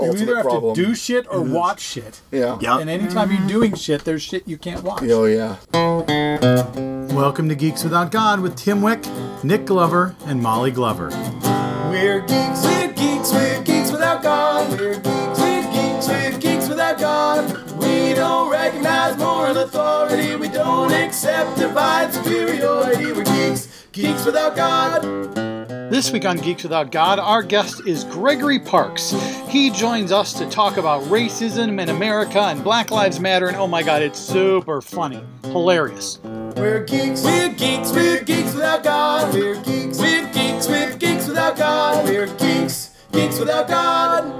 ultimate have problem. to do shit or watch shit. Yeah. And anytime you're doing shit, there's shit you can't watch. Oh, yeah. Welcome to Geeks Without God with Tim Wick, Nick Glover, and Molly Glover. We're geeks without God. We're geeks without God. We don't recognize moral authority. We don't accept divine superiority. We're geeks without God. This week on Geeks Without God, our guest is Gregory Parks. He joins us to talk about racism in America and Black Lives Matter, and oh my god, it's super funny. Hilarious. We're geeks without God. We're geeks without God. We're geeks without God.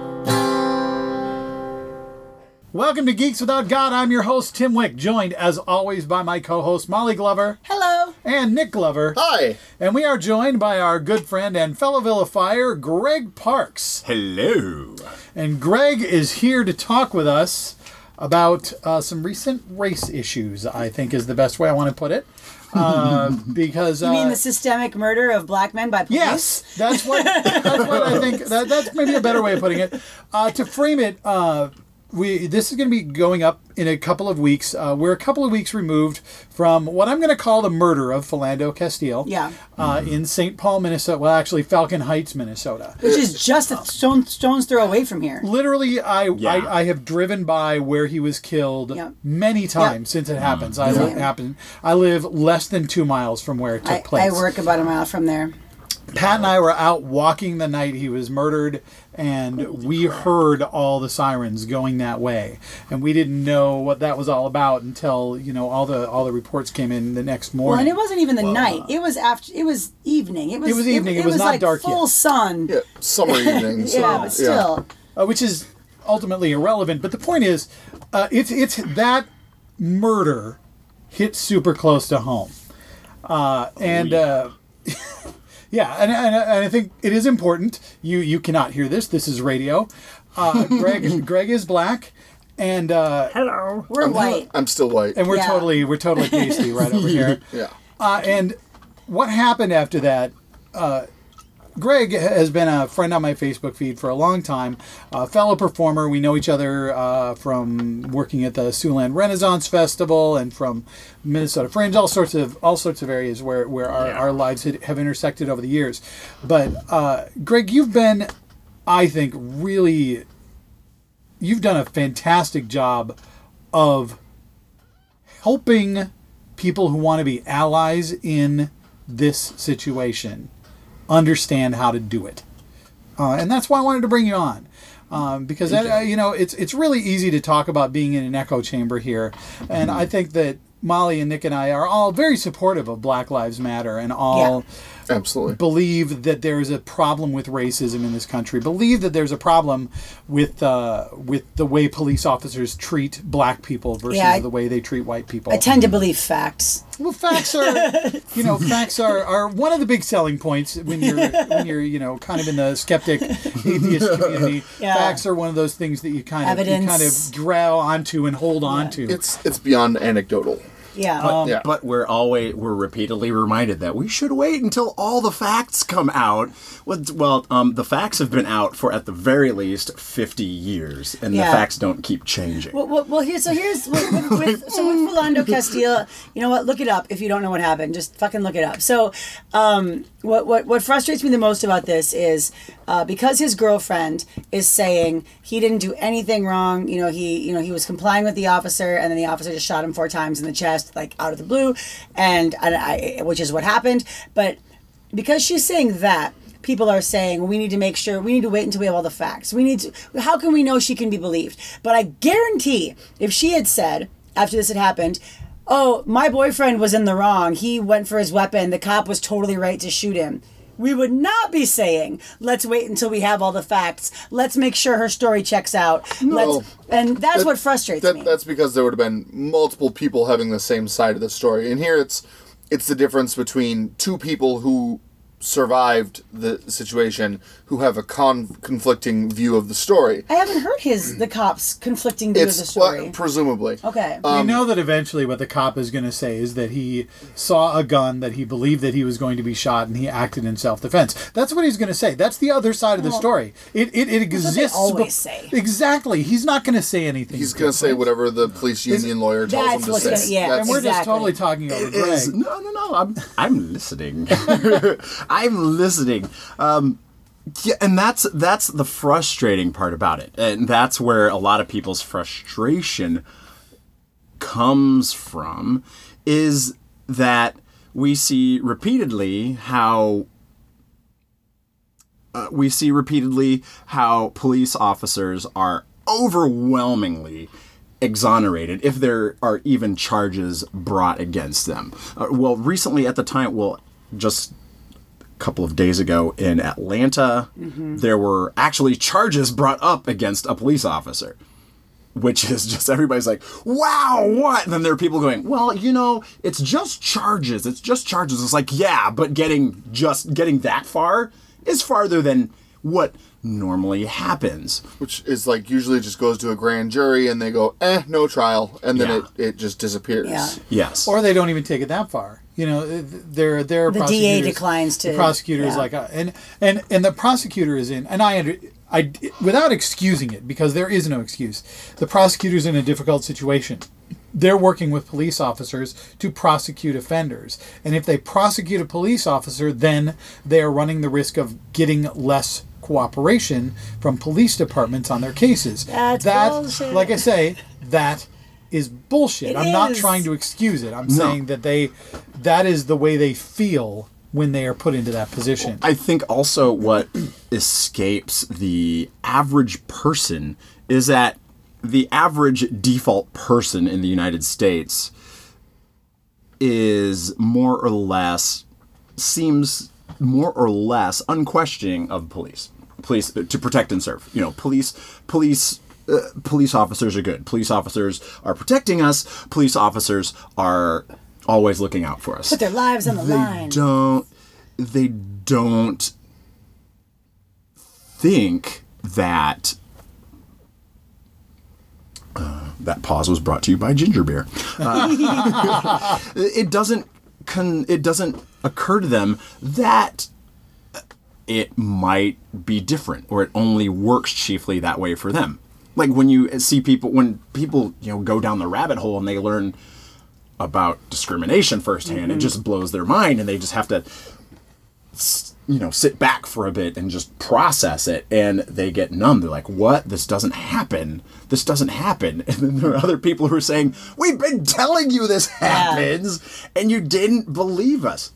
Welcome to Geeks Without God. I'm your host, Tim Wick, joined as always by my co-host, Molly Glover. Hello. And Nick Glover. Hi. And we are joined by our good friend and fellow vilifier, Greg Parks. Hello. And Greg is here to talk with us about some recent race issues, I think is the best way I want to put it. Because You mean the systemic murder of black men by police? yes, that's what I think. That's maybe a better way of putting it. To frame it, this is going to be going up in a couple of weeks. We're a couple of weeks removed from what I'm going to call the murder of Philando Castile. Yeah. In St. Paul, Minnesota. Well, actually, Falcon Heights, Minnesota. Which is just a stone's throw away from here. Literally, I have driven by where he was killed many times since it happens. I live less than 2 miles from where it took place. I work about a mile from there. Pat and I were out walking the night he was murdered, and we heard all the sirens going that way, and we didn't know what that was all about until all the reports came in the next morning. Well, and it wasn't even the night. It was after. It was evening. It was evening. It was not like dark yet. full sun. Yeah, summer evening. So, yeah, but still. Which is ultimately irrelevant. But the point is, it's that murder hit super close to home, Yeah, and I think it is important. You cannot hear this. This is radio. Greg is black, and Hello. We're white. I'm still white. and we're totally pasty right over here. Yeah. And what happened after that? Greg has been a friend on my Facebook feed for a long time, a fellow performer. We know each other from working at the Siouxland Renaissance Festival and from Minnesota Fringe, all sorts of areas where our lives have intersected over the years. But Greg, you've been, I think, you've done a fantastic job of helping people who want to be allies in this situation understand how to do it, and that's why I wanted to bring you on, because it's really easy to talk about being in an echo chamber here, and I think that Molly and Nick and I are all very supportive of Black Lives Matter and all absolutely believe that there is a problem with racism in this country, believe that there's a problem with the way police officers treat black people versus the way they treat white people. I tend to believe facts. Well, facts are one of the big selling points when you're kind of in the skeptic atheist community. Yeah. Facts are one of those things that you kind of growl onto and hold on to. It's beyond anecdotal. Yeah. But we're repeatedly reminded that we should wait until all the facts come out. Well, the facts have been out for at the very least 50 years, and the facts don't keep changing. Well, here's with Philando Castile. You know what? Look it up if you don't know what happened. Just fucking look it up. So, what frustrates me the most about this is because his girlfriend is saying he didn't do anything wrong. He was complying with the officer, and then the officer just shot him 4 times in the chest, like out of the blue, and which is what happened. But because she's saying that, people are saying we need to wait until we have all the facts. How can we know she can be believed? But I guarantee if she had said after this had happened, oh, my boyfriend was in the wrong, he went for his weapon, the cop was totally right to shoot him, we would not be saying, let's wait until we have all the facts. Let's make sure her story checks out. No. And that's what frustrates me. That's because there would have been multiple people having the same side of the story. And here it's the difference between two people who survived the situation who have a conflicting view of the story. I haven't heard the cops conflicting view of the story. Presumably. Okay. We know that eventually what the cop is going to say is that he saw a gun, that he believed that he was going to be shot, and he acted in self-defense. That's what he's going to say. That's the other side of the story. It exists. That's what they always say. Exactly. He's not going to say anything. He's going to say whatever the police union lawyer tells him to say. And we're just totally talking over Greg. No. I'm listening. I'm listening. Yeah, and that's the frustrating part about it, and that's where a lot of people's frustration comes from, is that we see repeatedly how police officers are overwhelmingly exonerated if there are even charges brought against them. Recently at the time, just a couple of days ago in Atlanta, there were actually charges brought up against a police officer, which is just, everybody's like, wow, what? And then there are people going, well, it's just charges. It's just charges. It's like, yeah, but getting that far is farther than what normally happens. Which is like usually just goes to a grand jury and they go, no trial, and then it just disappears. Yeah. Yes. Or they don't even take it that far. There are the DA declines to. The prosecutor is like, and the prosecutor is in, and I without excusing it, because there is no excuse. The prosecutor's in a difficult situation. They're working with police officers to prosecute offenders. And if they prosecute a police officer, then they are running the risk of getting less cooperation from police departments on their cases. That's bullshit. Like I say, that is bullshit. I'm not is. trying to excuse it. I'm saying that that is the way they feel when they are put into that position. I think also what escapes the average person is that the average default person in the United States seems more or less unquestioning of police to protect and serve. Police officers are good. Police officers are protecting us. Police officers are always looking out for us. Put their lives on the line. They don't think that. That pause was brought to you by ginger beer. It doesn't occur to them that it might be different, or it only works chiefly that way for them. Like when people go down the rabbit hole and they learn about discrimination firsthand, it just blows their mind, and they just have to sit back for a bit and just process it, and they get numb. They're like, what? This doesn't happen. This doesn't happen. And then there are other people who are saying, we've been telling you this happens, and you didn't believe us.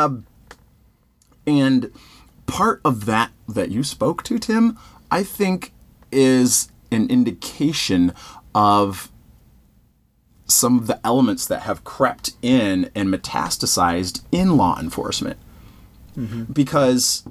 And part of that you spoke to, Tim, I think is an indication of some of the elements that have crept in and metastasized in law enforcement. Because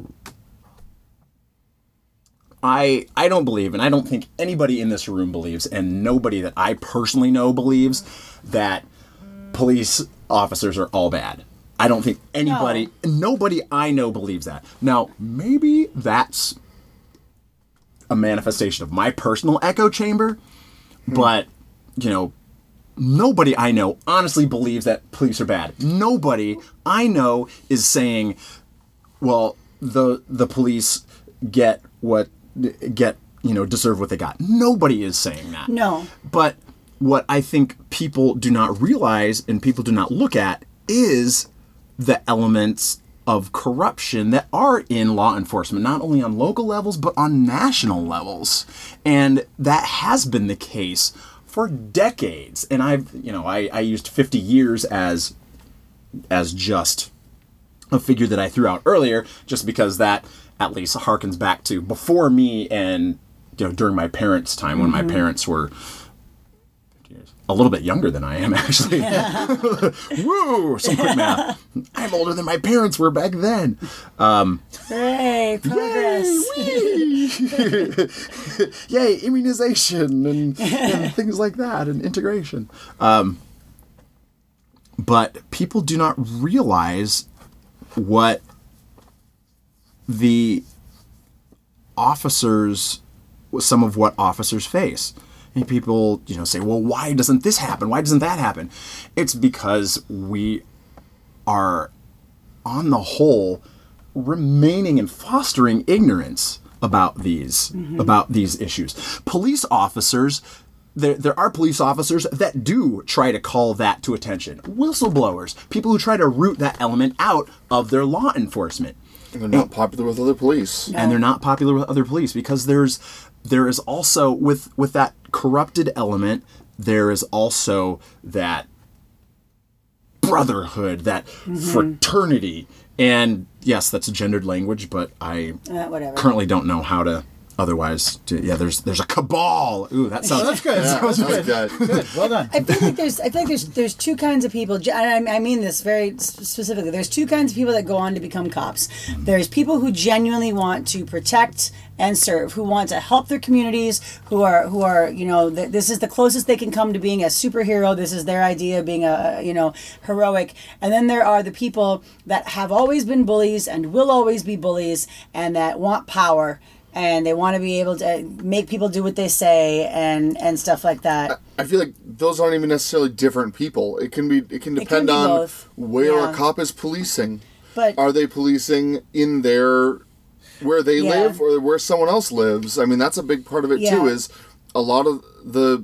I don't believe, and I don't think anybody in this room believes, and nobody that I personally know believes, that police officers are all bad. I don't think nobody I know believes that. Now, maybe that's a manifestation of my personal echo chamber, but, nobody I know honestly believes that police are bad. Nobody I know is saying, well, the police deserve what they got. Nobody is saying that. No. But what I think people do not realize and people do not look at is the elements of corruption that are in law enforcement, not only on local levels, but on national levels. And that has been the case for decades. And I used 50 years as just a figure that I threw out earlier, just because that at least harkens back to before me and during my parents' time, when my parents were a little bit younger than I am, actually. Woo! Some quick math. I'm older than my parents were back then. Hooray! Progress. Yay! Immunization and things like that, and integration. But people do not realize what the officers, some of what officers face. And people, say, well, why doesn't this happen? Why doesn't that happen? It's because we are, on the whole, remaining and fostering ignorance about these issues. Police officers, there are police officers that do try to call that to attention. Whistleblowers, people who try to root that element out of their law enforcement. And they're not popular with other police. And they're not popular with other police because there is also, with that corrupted element, there is also that brotherhood, that fraternity. And yes, that's a gendered language, but I currently don't know how to otherwise. There's a cabal. Ooh, that sounds. That's good. Yeah, that was that good. was Good. Well done. I feel like there's two kinds of people. And I mean this very specifically. There's two kinds of people that go on to become cops. There's people who genuinely want to protect and serve, who want to help their communities, who are this is the closest they can come to being a superhero. This is their idea of being heroic. And then there are the people that have always been bullies and will always be bullies and that want power. And they want to be able to make people do what they say and stuff like that. I feel like those aren't even necessarily different people. It can depend on both. where a cop is policing. But are they policing in where they live or where someone else lives? I mean, that's a big part of it too. Is a lot of the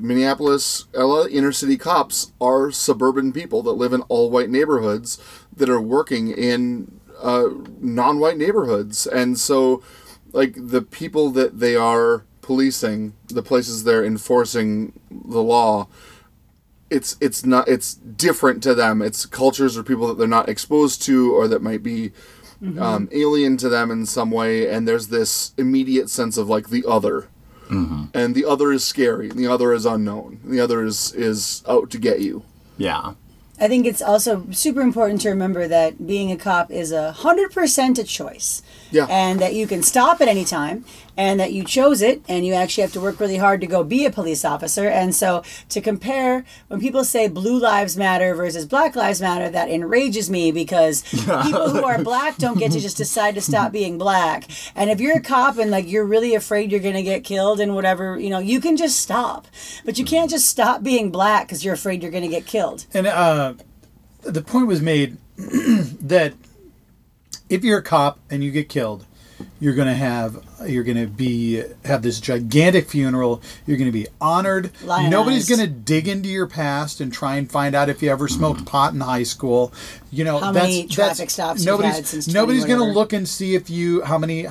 inner city cops are suburban people that live in all white neighborhoods that are working in non-white neighborhoods, and so. Like, the people that they are policing, the places they're enforcing the law, it's different to them. It's cultures or people that they're not exposed to or that might be alien to them in some way, and there's this immediate sense of, like, the other. Mm-hmm. And the other is scary, and the other is unknown, and the other is out to get you. Yeah. I think it's also super important to remember that being a cop is 100% a choice. Yeah. And that you can stop at any time, and that you chose it, and you actually have to work really hard to go be a police officer. And so to compare, when people say blue lives matter versus black lives matter, that enrages me because people who are black don't get to just decide to stop being black. And if you're a cop and like you're really afraid you're going to get killed and whatever, you can just stop. But you can't just stop being black because you're afraid you're going to get killed. And the point was made that if you're a cop and you get killed, you're going to have this gigantic funeral. You're going to be honored. Lionized. Nobody's going to dig into your past and try and find out if you ever smoked pot in high school. How many traffic stops you've had since 20 nobody's going to whatever. look and see if how many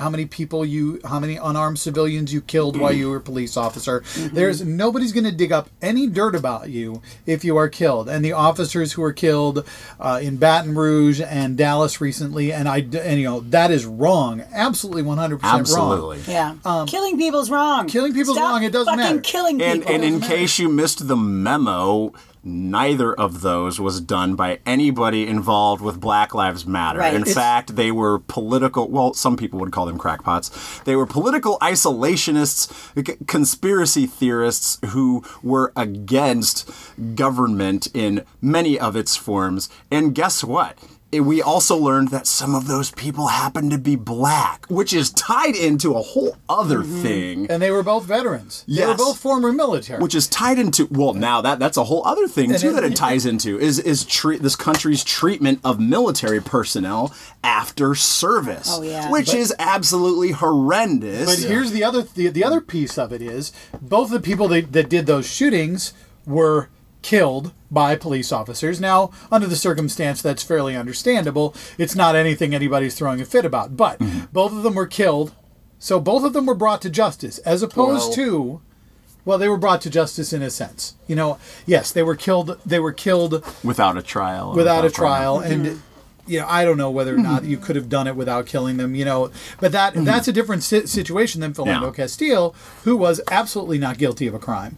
unarmed civilians you killed while you were a police officer. Mm-hmm. Nobody's going to dig up any dirt about you if you are killed. And the officers who were killed in Baton Rouge and Dallas recently, and that is wrong. Absolutely 100% wrong. Absolutely. Yeah. Killing people's wrong. Killing people's Stop wrong. It doesn't fucking matter. killing people. And in case you missed the memo, neither of those was done by anybody involved with Black Lives Matter. Right. In fact, they were political, some people would call them crackpots. They were political isolationists, conspiracy theorists who were against government in many of its forms. And guess what? We also learned that some of those people happened to be black, which is tied into a whole other thing. And they were both veterans. Yes. They were both former military. Which is tied into, now that's a whole other thing too that it ties into, is this country's treatment of military personnel after service. Oh, yeah. Which is absolutely horrendous. But here's the other piece of it is both the people that did those shootings were killed by police officers. Now, under the circumstance, that's fairly understandable. It's not anything anybody's throwing a fit about. But both of them were killed, so both of them were brought to justice, as opposed to... Well, they were brought to justice in a sense. Yes, they were killed. They were killed without a trial. Without a trial, and I don't know whether or not you could have done it without killing them. But that's a different situation than Philando Castile, who was absolutely not guilty of a crime,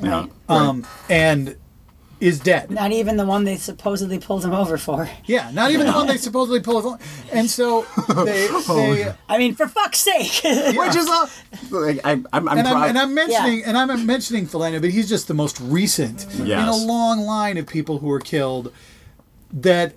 and is dead. Not even the one they supposedly pulled him over for. Yeah, not even the one they supposedly pulled over. And so they I mean, for fuck's sake. Which is I'm mentioning Philando, but he's just the most recent in a long line of people who were killed that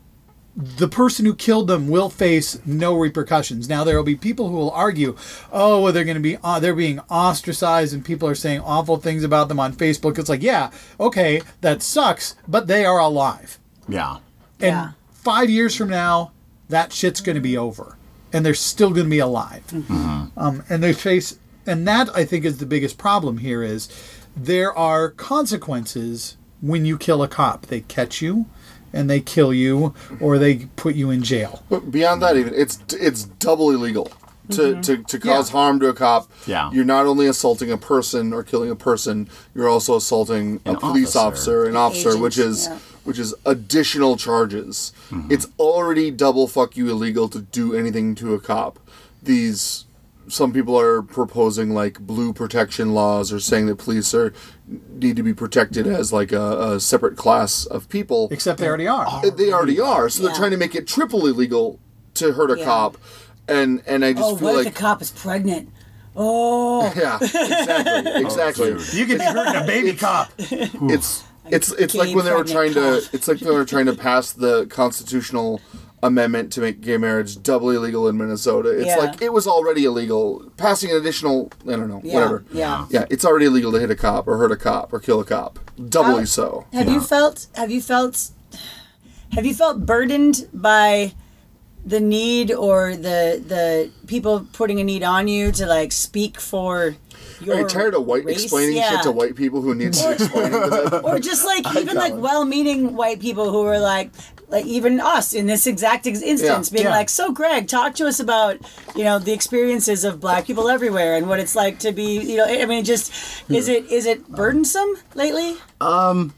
the person who killed them will face no repercussions. Now there will be people who will argue, oh, well, they're being ostracized and people are saying awful things about them on Facebook. It's like, yeah, okay, that sucks, but they are alive. Yeah. And 5 years from now, that shit's going to be over, and they're still going to be alive. And they face, and that I think is the biggest problem here is there are consequences when you kill a cop. They catch you. And they kill you, or they put you in jail. But beyond that, even it's double illegal to cause harm to a cop. Yeah. You're not only assaulting a person or killing a person, you're also assaulting a police officer, an officer, which is additional charges. It's already double fuck you illegal to do anything to a cop. Some people are proposing like blue protection laws, or saying that police need to be protected as like a separate class of people. Except they already are. They already are. So they're trying to make it triple illegal to hurt a cop. And I just feel what like if the cop is pregnant? Oh. Yeah, exactly. You could be hurting a baby cop. It's like when they were trying to pass the constitutional amendment to make gay marriage doubly illegal in Minnesota. It's like it was already illegal. Passing an additional, I don't know, whatever. Yeah. Yeah, it's already illegal to hit a cop or hurt a cop or kill a cop. Doubly so. Have you felt burdened by the need, or the people putting a need on you to like speak for your Are you tired of race? explaining shit to white people who need to explain it? Or just like even like well-meaning white people who are like even us in this exact instance being like, so Greg, talk to us about the experiences of black people everywhere and what it's like to be I mean, just is it burdensome lately? Where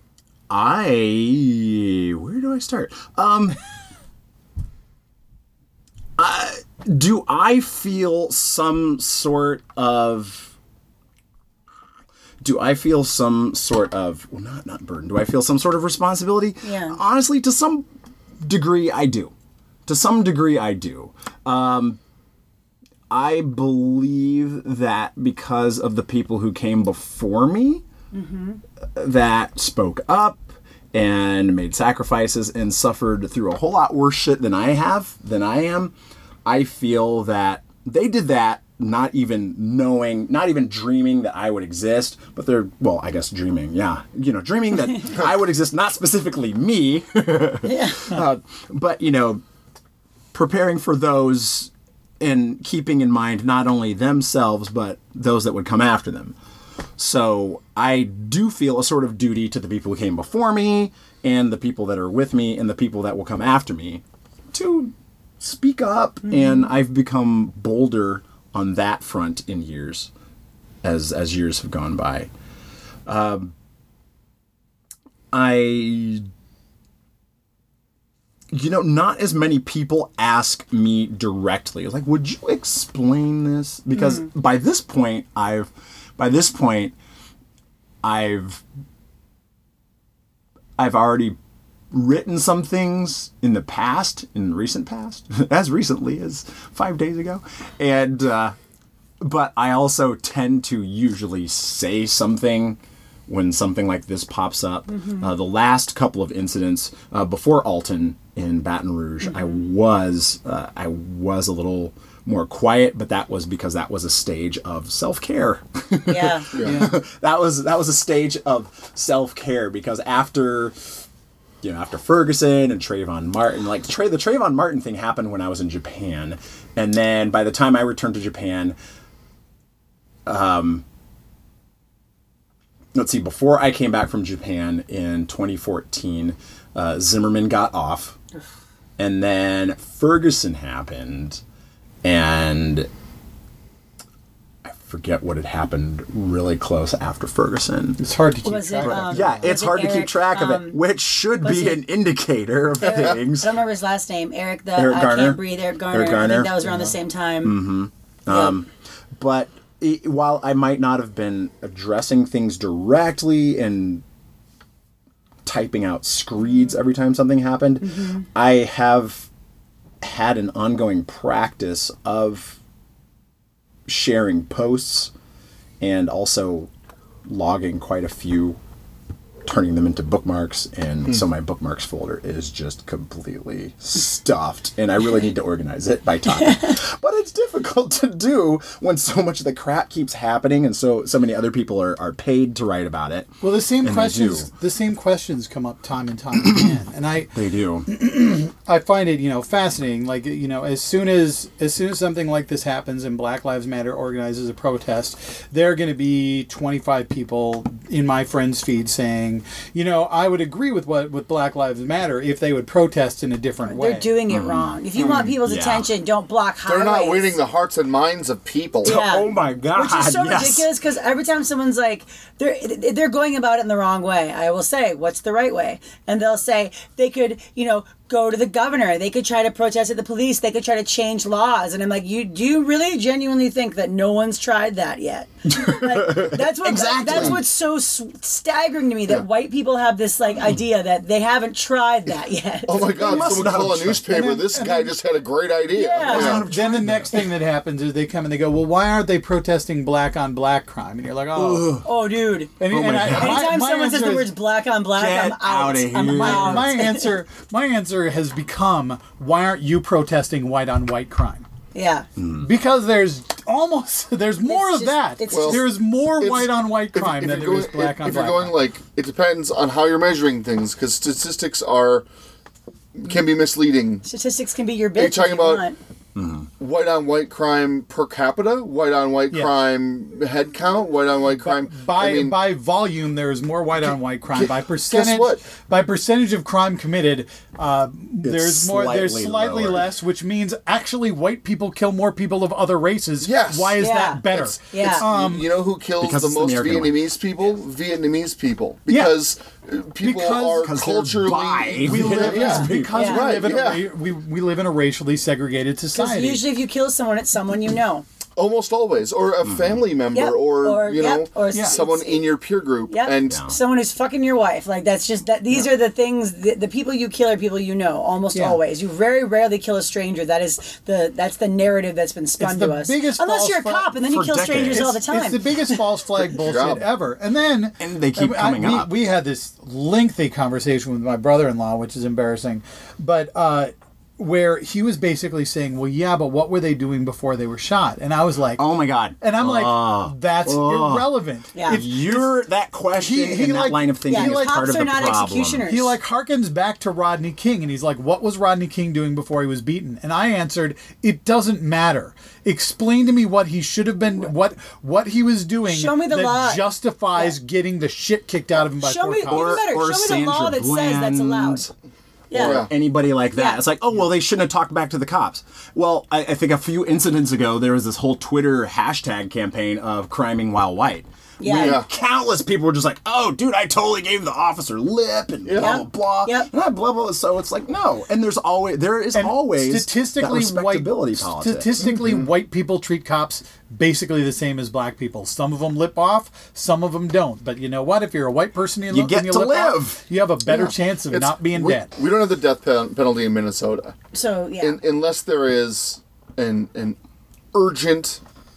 do I start? Do I feel some sort of well, not burden. Do I feel some sort of responsibility? Yeah. Honestly, to some degree, I do. I believe that because of the people who came before me that spoke up and made sacrifices and suffered through a whole lot worse shit than I am, I feel that they did that not even dreaming that I would exist, but I guess dreaming, dreaming that I would exist, not specifically me, but, preparing for those and keeping in mind not only themselves, but those that would come after them. So I do feel a sort of duty to the people who came before me and the people that are with me and the people that will come after me to speak up. And I've become bolder on that front in years as years have gone by. Not as many people ask me directly, like, would you explain this? Because by this point, I've already written some things in recent past, as recently as 5 days ago. And, but I also tend to usually say something when something like this pops up. The last couple of incidents, before Alton in Baton Rouge, I was a little more quiet, but that was because that was a stage of self-care. Yeah. That was a stage of self-care, because after Ferguson and Trayvon Martin, like the Trayvon Martin thing happened when I was in Japan, and then by the time I returned to Japan, before I came back from Japan in 2014, Zimmerman got off, and then Ferguson happened, and I forget what had happened really close after Ferguson. It's hard to keep track of it. It's hard to keep track of it, which should be an indicator of things. I don't remember his last name. Eric Garner. Can't Breathe. Eric Garner. I think that was around the same time. But while I might not have been addressing things directly and typing out screeds every time something happened, I have had an ongoing practice of sharing posts and also logging quite a few turning them into bookmarks, and so my bookmarks folder is just completely stuffed, and I really need to organize it by topic. But it's difficult to do when so much of the crap keeps happening, and so many other people are paid to write about it. Well, the same questions come up time and time again, and they do. I find it, fascinating. Like, as soon as something like this happens and Black Lives Matter organizes a protest, there are going to be 25 people in my friends' feed saying, I would agree with Black Lives Matter if they would protest in a different way. They're doing it wrong. If you want people's attention, don't block highways. They're not winning the hearts and minds of people. Yeah. Oh my God! Which is so ridiculous, because every time someone's like, they're going about it in the wrong way. I will say, what's the right way? And they'll say they could, go to the governor. They could try to protest at the police. They could try to change laws. And I'm like, do you really genuinely think that no one's tried that yet? That's what's so staggering to me, that white people have this idea that they haven't tried that yet. Oh my God! Someone call a newspaper. This guy just had a great idea. Yeah. Then the next thing that happens is they come and they go, well, why aren't they protesting black on black crime? And you're like, oh, dude. Anytime someone says the words black on black, I'm out. I'm out. My answer has become, why aren't you protesting white on white crime? Yeah. Because there's more of that. There's more white on white crime than there is black on black. If you're going it depends on how you're measuring things, because statistics can be misleading. Statistics can be your bitch. Are you talking about white on white crime per capita, white on white crime head count, white on white crime? By volume, there is more white on white crime. By percentage, guess what? By percentage of crime committed, there's slightly lower. less, which means actually white people kill more people of other races. Yes. Why is that better? You know who kills the most Vietnamese people? Vietnamese people. Because people are culturally... We live in a racially segregated society. Usually if you kill someone, it's someone you know. Almost always. Or a family member, or someone in your peer group. And someone who's fucking your wife. That's just that. These are the things, the people you kill are people you know, almost always. You very rarely kill a stranger. That's the narrative that's been spun to us. Unless you're a cop, and then you kill strangers all the time. It's the biggest false flag bullshit ever. And they keep coming up. We had this lengthy conversation with my brother-in-law, which is embarrassing, but where he was basically saying, well, yeah, but what were they doing before they were shot? And I was like... Oh, my God. And I'm like, that's irrelevant. Yeah. If you're that question in that line of thinking is part of the problem. Executioners. He harkens back to Rodney King, and he's like, what was Rodney King doing before he was beaten? And I answered, it doesn't matter. Explain to me what he should have been, what he was doing. Show me the law. Justifies getting the shit kicked out of him by Show me, cops. Show me the law that says that's allowed. Or anybody like that. It's like, oh, well, they shouldn't have talked back to the cops. Well, I think a few incidents ago, there was this whole Twitter hashtag campaign of criming while white. Yeah. Countless people were just like, oh, dude, I totally gave the officer lip and blah, blah, blah. Yep. And blah, blah. So it's like, no. And there is always statistically that respectability politics. Statistically, white people treat cops basically the same as black people. Some of them lip off, some of them don't. But you know what? If you're a white person and you get to live, off, you have a better chance of not being dead. We don't have the death penalty in Minnesota. So, unless there is an urgent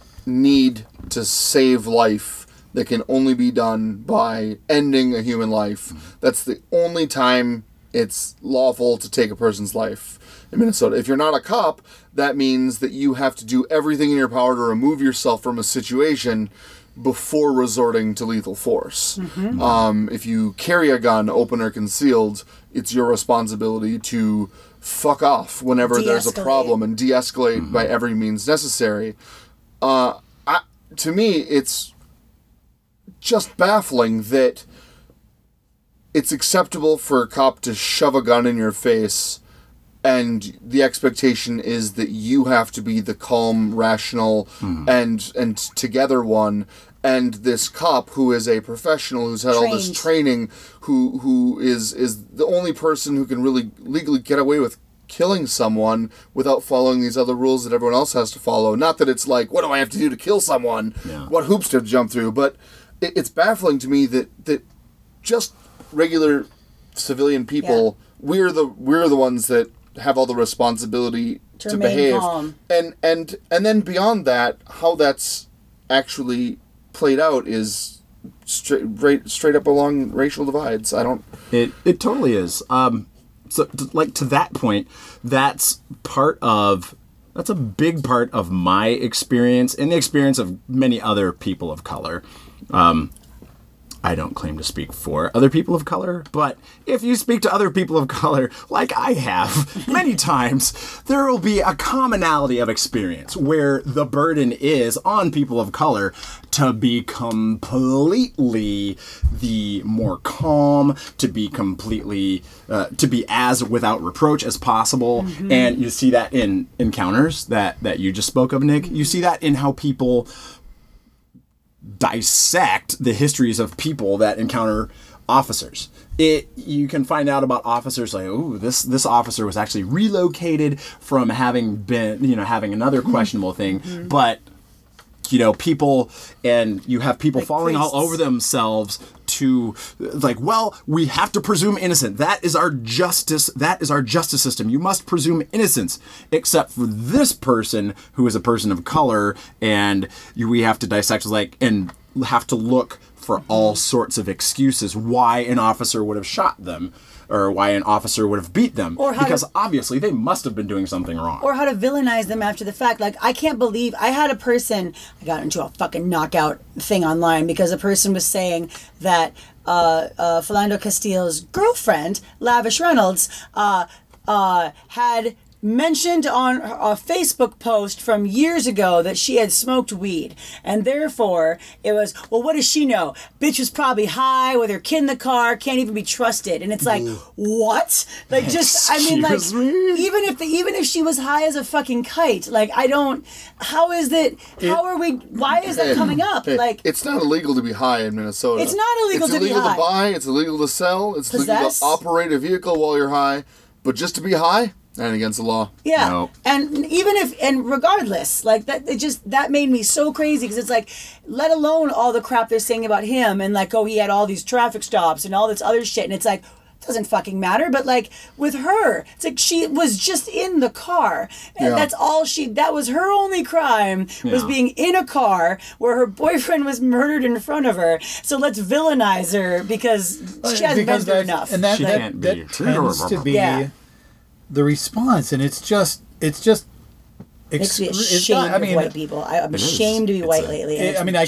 need to save life that can only be done by ending a human life. That's the only time it's lawful to take a person's life in Minnesota. If you're not a cop, that means that you have to do everything in your power to remove yourself from a situation before resorting to lethal force. If you carry a gun, open or concealed, it's your responsibility to fuck off whenever there's a problem and de-escalate by every means necessary. To me, it's just baffling that it's acceptable for a cop to shove a gun in your face and the expectation is that you have to be the calm, rational, and together one, and this cop who is a professional who's had all this training, who is the only person who can really legally get away with killing someone without following these other rules that everyone else has to follow. Not that it's like, what do I have to do to kill someone? What hoops to jump through? But it's baffling to me that just regular civilian people, we're the ones that have all the responsibility to behave, calm. and then beyond that, how that's actually played out is straight up along racial divides. I don't. It totally is. So like to that point, that's a big part of my experience and the experience of many other people of color. I don't claim to speak for other people of color, but if you speak to other people of color, like I have many times, there will be a commonality of experience where the burden is on people of color to be completely the more calm, to be completely, to be as without reproach as possible. Mm-hmm. And you see that in encounters that you just spoke of, Nick. You see that in how people dissect the histories of people that encounter officers. You can find out about officers like, oh, this officer was actually relocated from having been, having another questionable thing. Mm-hmm. But, people, and you have people like falling priests all over themselves to like, well, we have to presume innocent. That is our justice. That is our justice system. You must presume innocence, except for this person who is a person of color, and we have to dissect and have to look for all sorts of excuses why an officer would have shot them or why an officer would have beat them, because obviously they must have been doing something wrong. Or how to villainize them after the fact. Like, I can't believe I had a person, I got into a fucking knockout thing online because a person was saying that Philando Castile's girlfriend, Lavish Reynolds, had mentioned on a Facebook post from years ago that she had smoked weed, and therefore it was, well, what does she know? Bitch was probably high with her kid in the car, can't even be trusted. And it's like, what? Like, just, I mean, like, even if she was high as a fucking kite, like, I don't, why is that coming up? Like, it's not illegal to be high in Minnesota. It's not illegal to be high. It's illegal to buy, it's illegal to sell, it's illegal to operate a vehicle while you're high, but just to be high? And against the law. Yeah. No. And regardless, like that made me so crazy, because it's like, let alone all the crap they're saying about him and like, oh, he had all these traffic stops and all this other shit. And it's like, doesn't fucking matter. But like with her, it's like she was just in the car, and that was her only crime, was being in a car where her boyfriend was murdered in front of her. So let's villainize her because she hasn't been through enough. And that tends to be the response, and it's just makes me ashamed of white people. I'm ashamed to be white lately.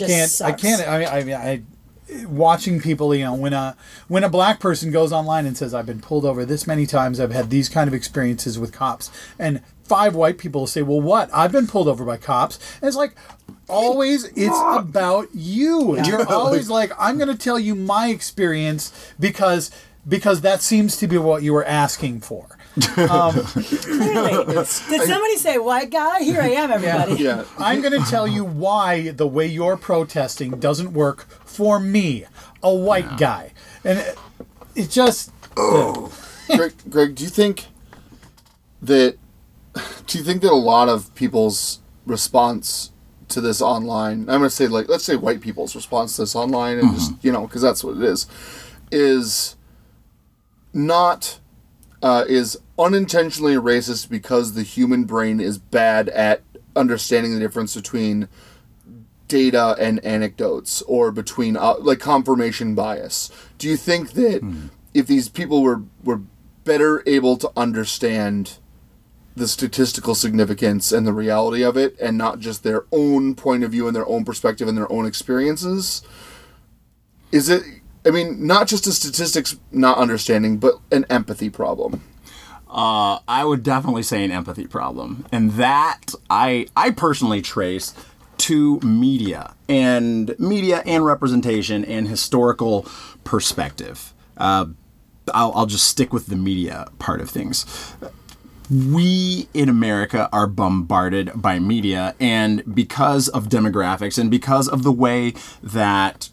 Watching people, when a black person goes online and says, I've been pulled over this many times, I've had these kind of experiences with cops, and 5 white people say, well, what? I've been pulled over by cops. And it's like, always, it's about you. Yeah. You're always like, I'm going to tell you my experience because that seems to be what you were asking for. Clearly. Did somebody say white guy? Here I am, everybody. Yeah. I'm going to tell you why the way you're protesting doesn't work for me, a white guy. And it just... Greg, do you think that a lot of people's response to this online, I'm going to say, like, let's say white people's response to this online, and just, because that's what it is not... is unintentionally racist because the human brain is bad at understanding the difference between data and anecdotes, or between like confirmation bias. Do you think that if these people were better able to understand the statistical significance and the reality of it, and not just their own point of view and their own perspective and their own experiences, is it, not just a statistics not understanding, but an empathy problem? I would definitely say an empathy problem. And that I personally trace to media and representation and historical perspective. I'll just stick with the media part of things. We in America are bombarded by media, and because of demographics and because of the way that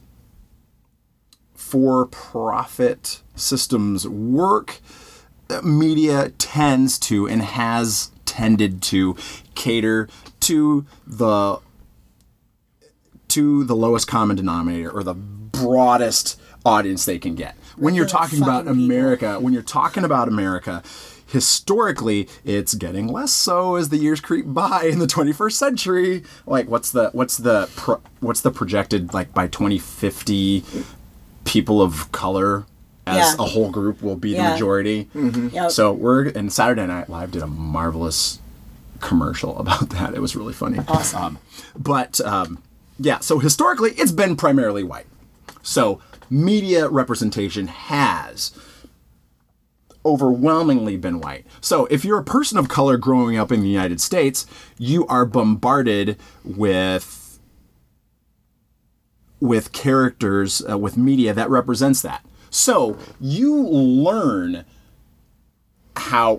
for-profit systems work, media tends to and has tended to cater to the lowest common denominator, or the broadest audience they can get. When you're talking about America, historically, it's getting less so as the years creep by in the 21st century. Like, what's the projected, like, by 2050, people of color as a whole group will be the majority. Yep. So and Saturday Night Live did a marvelous commercial about that. It was really funny. Awesome. So historically, it's been primarily white. So media representation has overwhelmingly been white. So if you're a person of color growing up in the United States, you are bombarded with characters, with media that represents that. So you learn how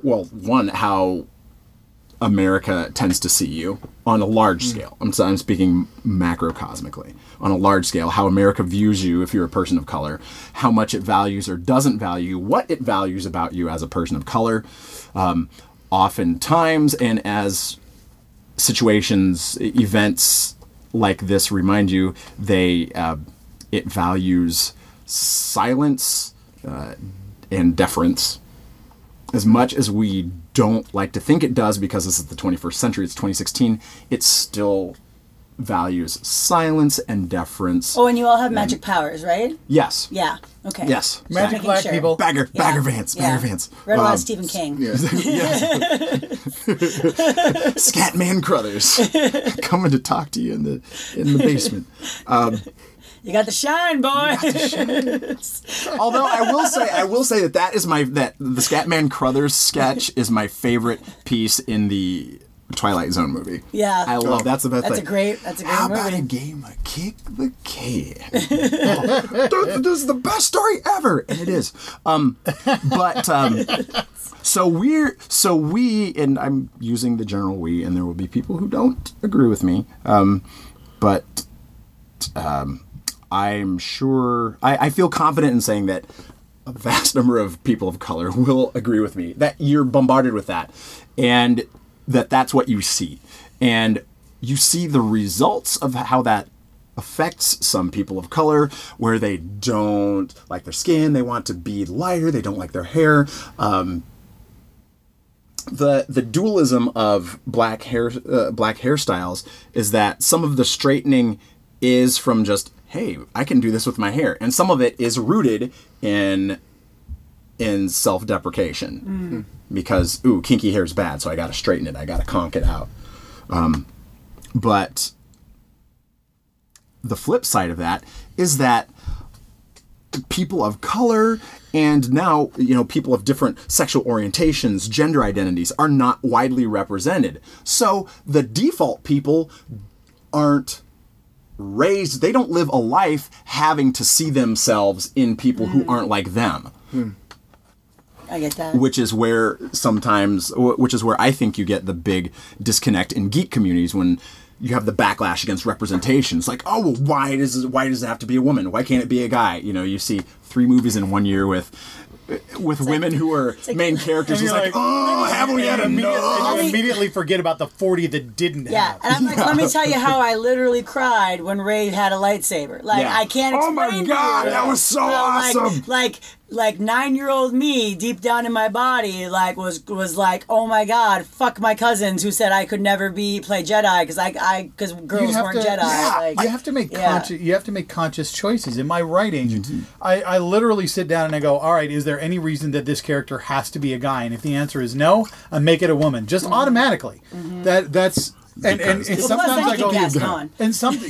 America tends to see you on a large scale. I'm speaking macrocosmically. On a large scale, how America views you if you're a person of color, how much it values or doesn't value, what it values about you as a person of color. Oftentimes, and as situations, events like this remind you, it values silence and deference. As much as we don't like to think it does, because this is the 21st century, it's 2016, it still values silence and deference. Oh, and you all have magic powers, right? Yes. Yeah. Okay. Yes. Magic black people. Bagger Vance. Read a lot of Stephen King. Scatman Crothers coming to talk to you in the basement. You got the shine, boy. Although I will say that the Scatman Crothers sketch is my favorite piece in the Twilight Zone movie. Yeah, I love that's the best. That's a great movie. How about a game of kick the can? This is the best story ever, and it is. So we, and I'm using the general we, and there will be people who don't agree with me, but I'm sure I feel confident in saying that a vast number of people of color will agree with me that you're bombarded with that, and that's what you see, and you see the results of how that affects some people of color, where they don't like their skin, they want to be lighter, they don't like their hair. The dualism of black hairstyles is that some of the straightening is from just, hey, I can do this with my hair, and some of it is rooted in self-deprecation, because kinky hair is bad, so I got to straighten it, I got to conk it out. But the flip side of that is that people of color, and now people of different sexual orientations, gender identities, are not widely represented. So the default people aren't raised, they don't live a life having to see themselves in people who aren't like them. I get that. Which is where I think you get the big disconnect in geek communities when you have the backlash against representation. It's like, oh, well, why does it have to be a woman? Why can't it be a guy? You see 3 movies in 1 year with women who are main characters. It's like, oh, haven't we had enough? And you immediately forget about the 40 that didn't have. Yeah, and I'm like, let me tell you how I literally cried when Rey had a lightsaber. Like, I can't explain. Oh my God, that was so awesome. Like 9-year-old me, deep down in my body, like was like, oh my God, fuck my cousins who said I could never play Jedi because girls weren't Jedi. Yeah, like, you have to make conscious choices. In my writing, I literally sit down and I go, all right, is there any reason that this character has to be a guy? And if the answer is no, I make it a woman, just automatically. That's. And sometimes I go, and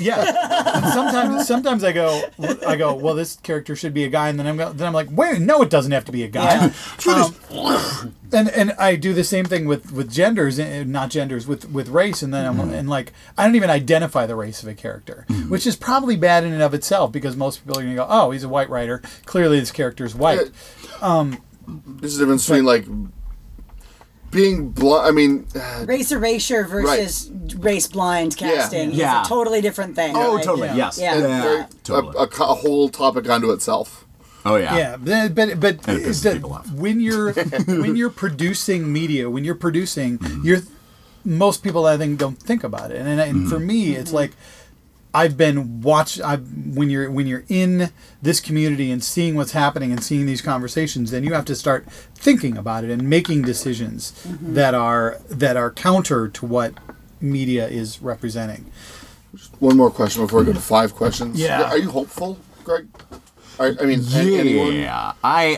sometimes I go, well, this character should be a guy, and then I'm like, wait, no, it doesn't have to be a guy. And I do the same thing with genders, not genders, with race, and then and like I don't even identify the race of a character, which is probably bad in and of itself, because most people are going to go, oh, he's a white writer, clearly this character is white. There's a difference between like being blind. I mean, race erasure versus race blind casting is a totally different thing. Oh, totally. Yes. Yeah. Totally. A whole topic unto itself. Oh yeah. Yeah, but when you're producing media, most people I think don't think about it, and for me it's like I've been when you're in this community and seeing what's happening and seeing these conversations, then you have to start thinking about it and making decisions that are counter to what media is representing. One more question before we go to 5 questions. Yeah. Are you hopeful, Greg? I mean, anyone? Yeah, I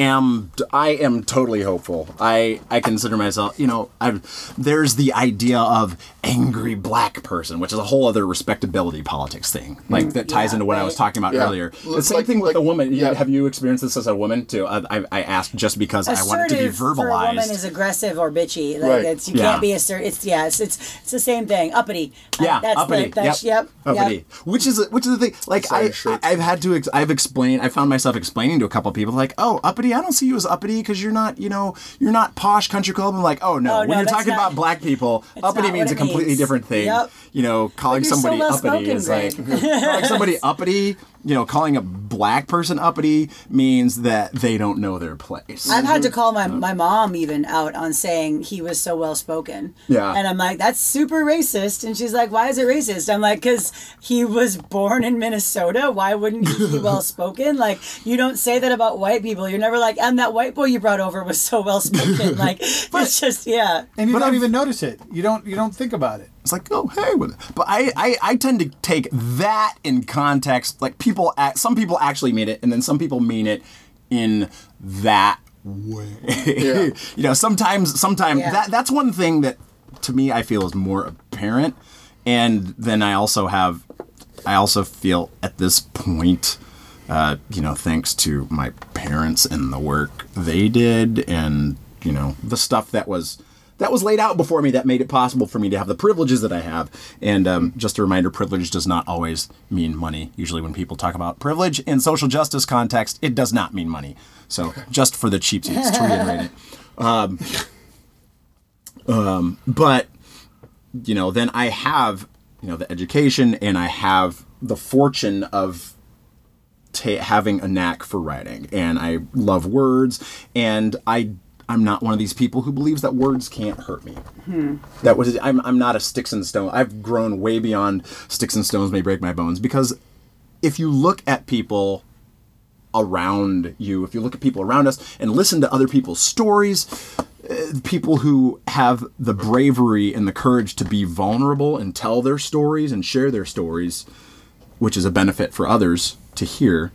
am totally hopeful. I consider myself, there's the idea of angry black person, which is a whole other respectability politics thing. Like that ties into what I was talking about earlier. The same thing with a woman. Yeah. Have you experienced this as a woman too? I asked just because I want it to be verbalized. For a woman is aggressive or bitchy. Like you can't be assertive. It's the same thing. Uppity. Yeah, that's uppity. Uppity. Yep. Which is the thing. Like I've explained. I found myself explaining to a couple of people like, oh, uppity. I don't see you as uppity because you're not posh country club. I'm like, oh no. When you're talking about black people, uppity means a completely different thing. Yep. Calling somebody uppity is like calling somebody uppity. Calling a black person uppity means that they don't know their place. I've had to call my mom even out on saying he was so well spoken. Yeah. And I'm like, that's super racist. And she's like, why is it racist? I'm like, because he was born in Minnesota. Why wouldn't he be well spoken? Like, you don't say that about white people. You're never like, and that white boy you brought over was so well spoken. Like, it's just, yeah. And you don't even notice it. You don't think about it. It's like, oh, hey. But I tend to take that in context. Like, some people actually mean it, and then some people mean it in that way. Yeah. Sometimes that's one thing that, to me, I feel is more apparent. And then I also feel at this point, thanks to my parents and the work they did and, the stuff that was laid out before me that made it possible for me to have the privileges that I have. And just a reminder, privilege does not always mean money. Usually when people talk about privilege in social justice context, it does not mean money. So just for the cheapskates to reiterate it. But, then I have, the education and I have the fortune of having a knack for writing. And I love words, and I'm not one of these people who believes that words can't hurt me. I'm not a sticks and stones. I've grown way beyond sticks and stones may break my bones, because if you look at people around you, if you look at people around us and listen to other people's stories, people who have the bravery and the courage to be vulnerable and tell their stories and share their stories, which is a benefit for others to hear,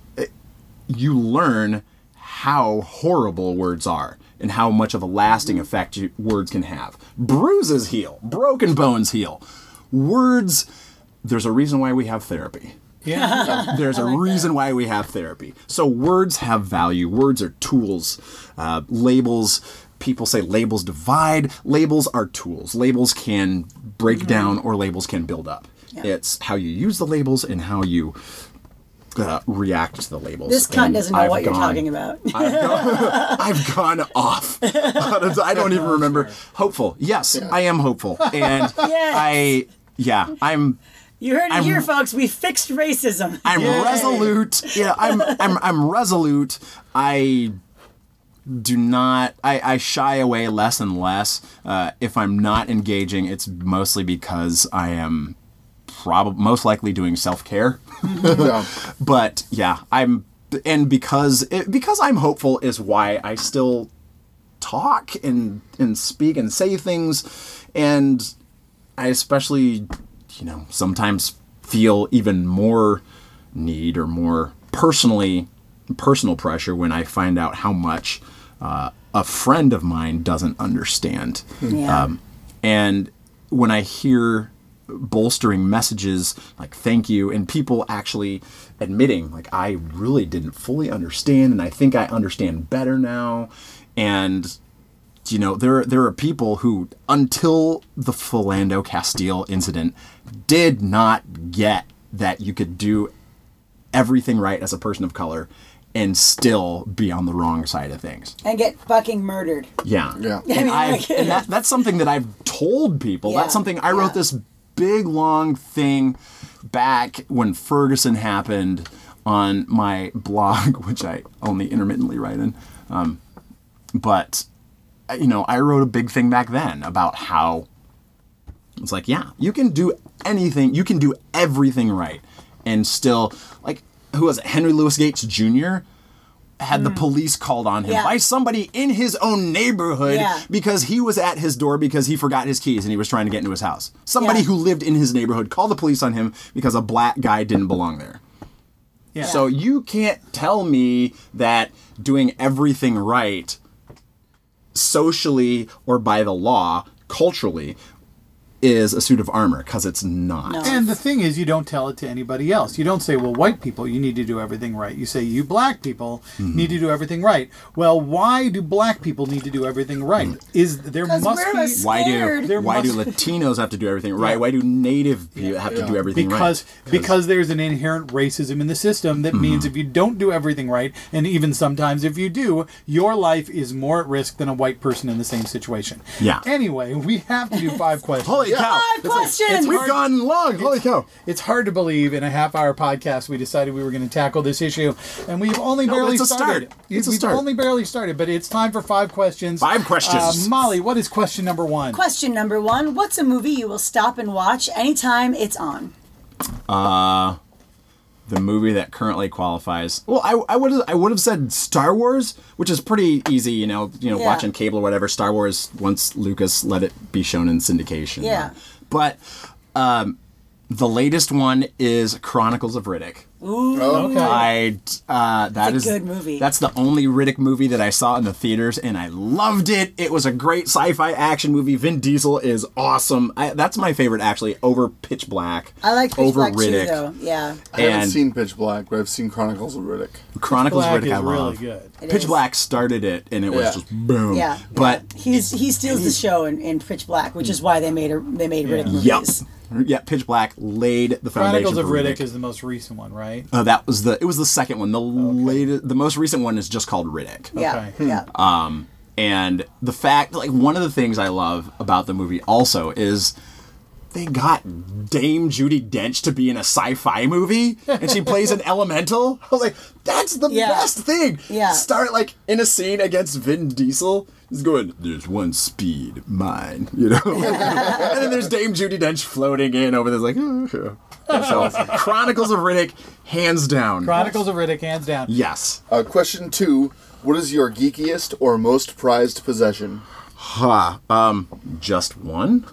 you learn how horrible words are and how much of a lasting effect words can have. Bruises heal. Broken bones heal. Words, there's a reason why we have therapy. Yeah. There's a reason why we have therapy. So words have value. Words are tools. Labels, people say labels divide. Labels are tools. Labels can break down or labels can build up. Yeah. It's how you use the labels and how you react to the labels. This cunt doesn't know what you're talking about. I've gone off. I don't even remember. Hopeful. Yes, I am hopeful. And I'm... You heard it here, folks. We fixed racism. I'm resolute. Yeah, I'm resolute. I do not... I shy away less and less. If I'm not engaging, it's mostly because I am most likely doing self-care. But because I'm hopeful is why I still talk and speak and say things, and I especially sometimes feel even more need or more personal pressure when I find out how much a friend of mine doesn't understand. And when I hear bolstering messages like thank you, and people actually admitting like I really didn't fully understand and I think I understand better now. And there are people who until the Philando Castile incident did not get that you could do everything right as a person of color and still be on the wrong side of things and get fucking murdered. Yeah. And that's something that I've told people. That's something I wrote this big long thing back when Ferguson happened on my blog, which I only intermittently write in. But I wrote a big thing back then about how It's like, yeah, you can do anything, you can do everything right, and still, like, who was it? Henry Louis Gates Jr. had the police called on him by somebody in his own neighborhood because he was at his door because he forgot his keys and he was trying to get into his house. Somebody who lived in his neighborhood called the police on him because a black guy didn't belong there. Yeah. So you can't tell me that doing everything right socially or by the law, culturally, is a suit of armor, because it's not. No. And the thing is, you don't tell it to anybody else. You don't say, well, white people, you need to do everything right. You say, you black people need to do everything right. Well, why do black people need to do everything right? There must be... Why do Latinos have to do everything right? Why do Native people have to do everything right? Because there's an inherent racism in the system that means if you don't do everything right, and even sometimes if you do, your life is more at risk than a white person in the same situation. Yeah. Anyway, we have to do 5 questions. Holy cow. 5 questions! We've gone long. Holy cow. It's hard to believe in a half-hour podcast we decided we were going to tackle this issue, and we've only barely started. It's a we've start. only barely started, but it's time for 5 questions. 5 questions. Molly, what is question number 1? Question number 1. What's a movie you will stop and watch anytime it's on? The movie that currently qualifies. Well, I would have said Star Wars, which is pretty easy, watching cable or whatever. Star Wars, once Lucas let it be shown in syndication. Yeah. But the latest one is Chronicles of Riddick. Ooh. Okay. That's a good movie. That's the only Riddick movie that I saw in the theaters, and I loved it. It was a great sci-fi action movie. Vin Diesel is awesome. That's my favorite, actually, over Pitch Black. I like Pitch Black Riddick. too, though. Yeah. I haven't seen Pitch Black, but I've seen Chronicles of Riddick. Chronicles of Riddick, is I love. Really good. Pitch Black started it, and it was just boom. Yeah. But he steals the show in Pitch Black, which is why they made Riddick movies. Yeah, Pitch Black laid the foundation. Chronicles of Riddick is the most recent one, right? It was the second one. The most recent one is just called Riddick. Yeah. Okay. Yeah. And the fact, like, one of the things I love about the movie also is they got Dame Judi Dench to be in a sci-fi movie, and she plays an elemental. I was like, that's the best thing. Yeah. Start, like, in a scene against Vin Diesel. He's going, there's one speed, mine, and then there's Dame Judi Dench floating in over this, like, So, Chronicles of Riddick, hands down. Chronicles of Riddick, hands down. Yes. Question 2. What is your geekiest or most prized possession? Just one?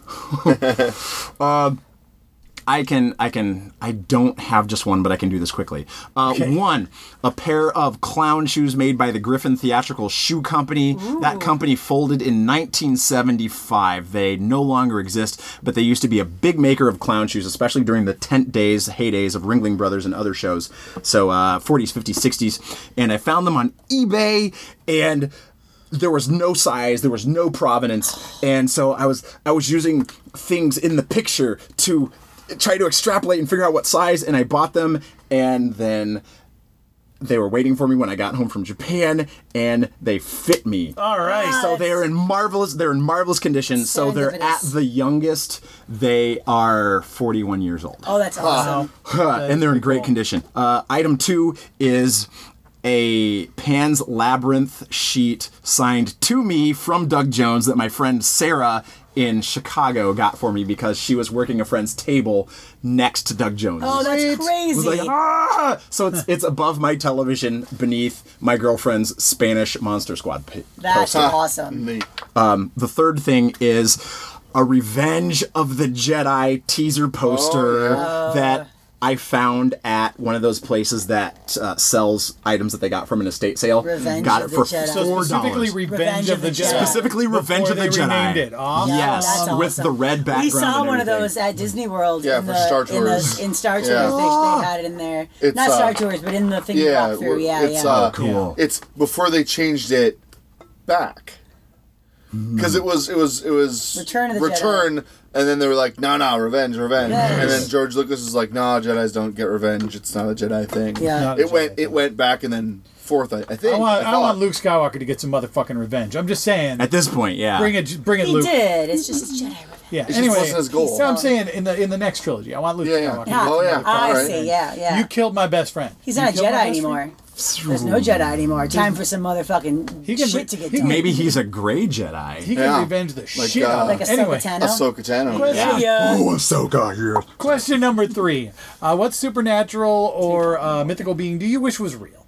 I don't have just one, but I can do this quickly. One, a pair of clown shoes made by the Griffin Theatrical Shoe Company. Ooh. That company folded in 1975. They no longer exist, but they used to be a big maker of clown shoes, especially during the tent days, heydays of Ringling Brothers and other shows. So 40s, 50s, 60s. And I found them on eBay, and there was no size, there was no provenance. And so I was using things in the picture to try to extrapolate and figure out what size, and I bought them, and then they were waiting for me when I got home from Japan, and they fit me. All right. So they're in marvelous condition. So they're at the youngest, they are 41 years old. Oh, that's awesome. And they're in great condition. Item 2 is a Pan's Labyrinth sheet signed to me from Doug Jones that my friend Sarah in Chicago got for me because she was working a friend's table next to Doug Jones. Oh, that's crazy. Like, So it's above my television, beneath my girlfriend's Spanish Monster Squad poster. That's awesome. Neat. The third thing is a Revenge of the Jedi teaser poster that I found at one of those places that sells items that they got from an estate sale. Got it for $4. So specifically Revenge of the Jedi. Specifically Revenge of the Jedi. Renamed it. Awesome. Yes, that's with awesome. the red background. We saw and one of everything. those at Disney World. Yeah, in for the, Star Tours. In Star Tours, Yeah. they had it in there. It's, not Star Tours, but in the thing you walk through. It's cool. It's before they changed it back. Because it was Return of the Jedi. And then they were like, no, revenge. Yes. And then George Lucas was like, no, Jedis don't get revenge. It's not a Jedi thing. Yeah. It went back and then forth, I think. I want Luke Skywalker to get some motherfucking revenge. I'm just saying. At this point, yeah. Bring it, He Luke. did. It's just Jedi revenge. Yeah. It Anyway, just wasn't his goal. so I'm saying in the next trilogy, I want Luke Skywalker. Yeah. Oh, yeah. I All right. see. Yeah. You killed my best friend. He's not a Jedi anymore. There's no Jedi anymore. Time for some motherfucking shit to get done. Maybe he's a gray Jedi. He can revenge the shit out of like anyway. Ahsoka Tano. Oh, Ahsoka here. Question number 3. What supernatural or mythical being do you wish was real?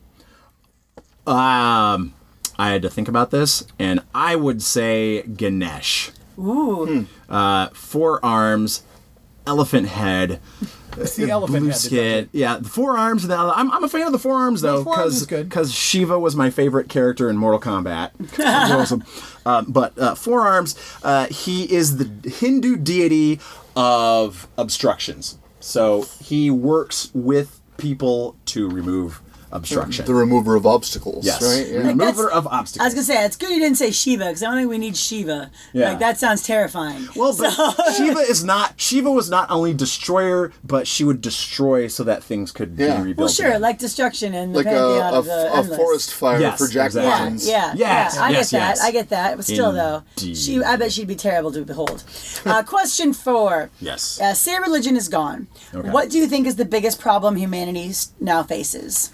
I had to think about this, and I would say Ganesh. Ooh. 4 arms, elephant head. It's the elephant blue head. skin. Yeah, the 4 arms. I'm a fan of the 4 arms though, 4 arms is good. because Shiva was my favorite character in Mortal Kombat. Awesome. But 4 arms. He is the Hindu deity of obstructions. So he works with people to remove obstruction. The remover of obstacles. Yes. Right? Yeah. Remover of obstacles. I was going to say, it's good you didn't say Shiva, because I don't think we need Shiva. Yeah. Like, that sounds terrifying. Well, but Shiva was not only destroyer, but she would destroy so that things could be rebuilt. Well, sure, again. like destruction and the Like pantheon of the a endless. forest fire Yes, for Jack exactly. London's. Yes, I yes, get that. yes. I get that. But still, though, Indeed. I bet she'd be terrible to behold. Question 4. Yes. Say religion is gone. Okay. What do you think is the biggest problem humanity now faces?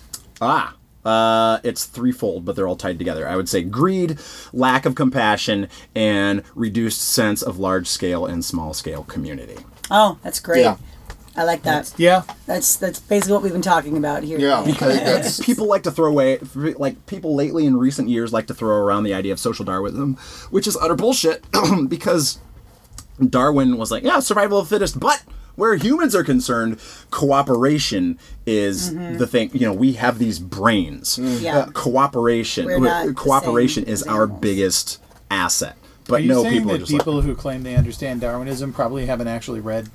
It's threefold, but they're all tied together. I would say greed, lack of compassion, and reduced sense of large-scale and small-scale community. Oh, that's great. Yeah. I like that. Yeah. That's basically what we've been talking about here. Yeah. today. I think that's People like to throw away, like people lately in recent years like to throw around the idea of social Darwinism, which is utter bullshit, because Darwin was like, yeah, survival of the fittest, but where humans are concerned, cooperation is the thing. You know, we have these brains. Yeah. Cooperation We're not the cooperation same is as our animals. biggest asset. But Are you no, saying people are that just people like, who claim they understand Darwinism probably haven't actually read?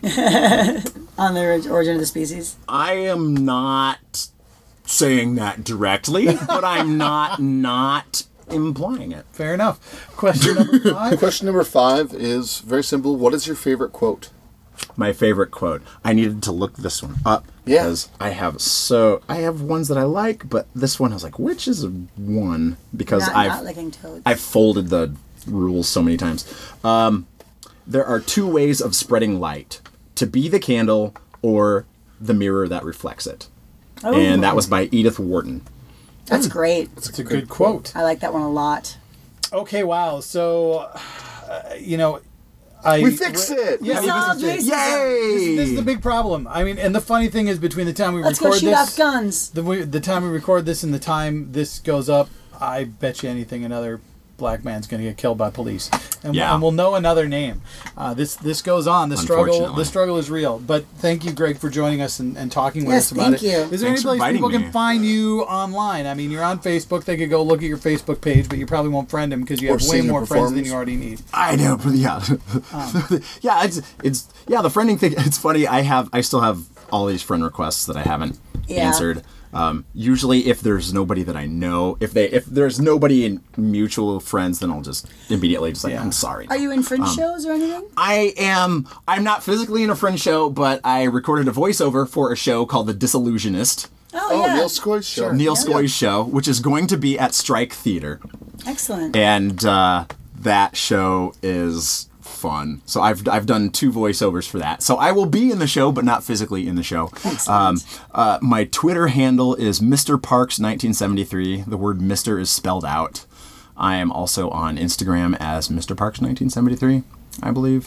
On the origin of the species. I am not saying that directly, but I'm not implying it. Fair enough. Question number 5. Question number 5 is very simple. What is your favorite quote? My favorite quote. I needed to look this one up Yeah. because I have ones that I like, but this one I was like, which is one? Because Not licking toads. I've folded the rules so many times. There are 2 ways of spreading light: to be the candle or the mirror that reflects it. Oh. And that was by Edith Wharton. That's great. It's a good quote. I like that one a lot. Okay, wow. So, We fixed it! Yeah, we Solved fixed it. racism. This is the big problem. I mean, and the funny thing is, between the time we Let's go record shoot this, off guns. the time we record this and the time this goes up, I bet you anything another black man's going to get killed by police, and, Yeah. and we'll know another name. This goes on. The Unfortunately. struggle is real. But thank you, Greg, for joining us and talking with Yes, us about thank it. you. Is there Thanks any for place inviting people me. can find you online? I mean, you're on Facebook. They could go look at your Facebook page, but you probably won't friend them because you Or have way see more your friends than performance. you already need. I know, but yeah, yeah, it's the friending thing. It's funny. I still have all these friend requests that I haven't answered. Usually, if there's nobody that I know, if there's nobody in mutual friends, then I'll just immediately just like, Yeah. I'm sorry. Are you in fringe shows or anything? I'm not physically in a friend show, but I recorded a voiceover for a show called The Disillusionist. Oh, yeah. Neil Scoy's show. Neil Scoy's show, which is going to be at Strike Theater. Excellent. And that show is fun. So I've done 2 voiceovers for that. So I will be in the show, but not physically in the show. My Twitter handle is Mr. Parks 1973. The word Mr. is spelled out. I am also on Instagram as Mr. Parks 1973, I believe.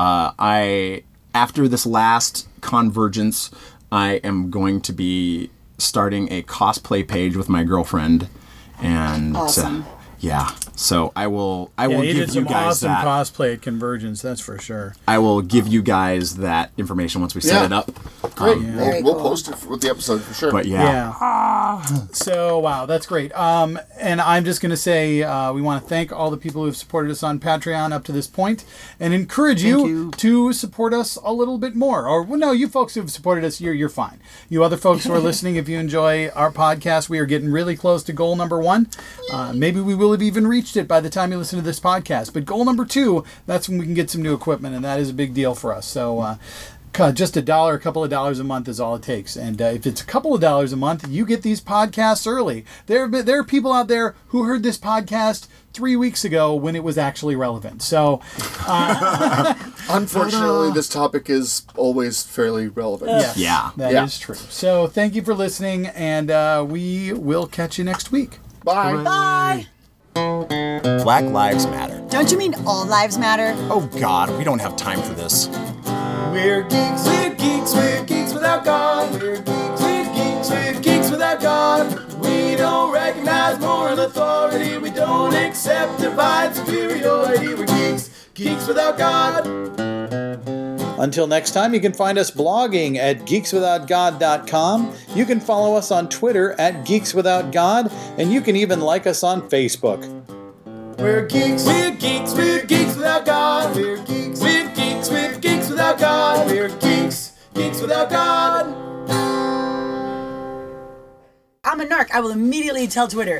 After this last Convergence, I am going to be starting a cosplay page with my girlfriend, and Awesome. yeah. So I will You give did you some guys awesome that. cosplay at Convergence, that's for sure. I will give you guys that information once we set Yeah. it up. Great. Very We'll cool. post it with the episode for sure. But yeah. So, wow, that's great. And I'm just going to say we want to thank all the people who have supported us on Patreon up to this point and encourage you to support us a little bit more. Or, well, no, you folks who have supported us, you're fine. You other folks who are listening, if you enjoy our podcast, we are getting really close to goal number 1. Maybe we will have even reached it by the time you listen to this podcast. But goal number 2, that's when we can get some new equipment, and that is a big deal for us. So, Just $1, a couple of dollars a month is all it takes. And if it's a couple of dollars a month, you get these podcasts early. There are people out there who heard this podcast 3 weeks ago when it was actually relevant. So, unfortunately, this topic is always fairly relevant. Yes, Yeah. That is true. So thank you for listening, and we will catch you next week. Bye. Bye. Black Lives Matter. Don't you mean all lives matter? Oh God, we don't have time for this. We're geeks, we're geeks, we're geeks without God. We're geeks, we're geeks, we're geeks without God. We don't recognize moral authority. We don't accept divine superiority. We're geeks, geeks without God. Until next time, you can find us blogging at geekswithoutgod.com. You can follow us on Twitter at geekswithoutgod, and you can even like us on Facebook. We're geeks, we're geeks, we're geeks without God. We're geeks, we're geeks, we're geeks without God. We're geeks, geeks without God. I'm a narc. I will immediately tell Twitter.